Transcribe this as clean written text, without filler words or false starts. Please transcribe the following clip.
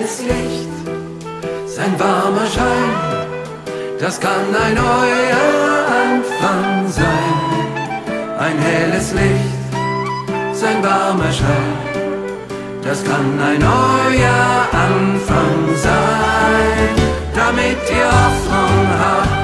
helles Licht, sein warmer Schein, das kann ein neuer Anfang sein. Ein helles Licht, sein warmer Schein, das kann ein neuer Anfang sein. Damit ihr Hoffnung habt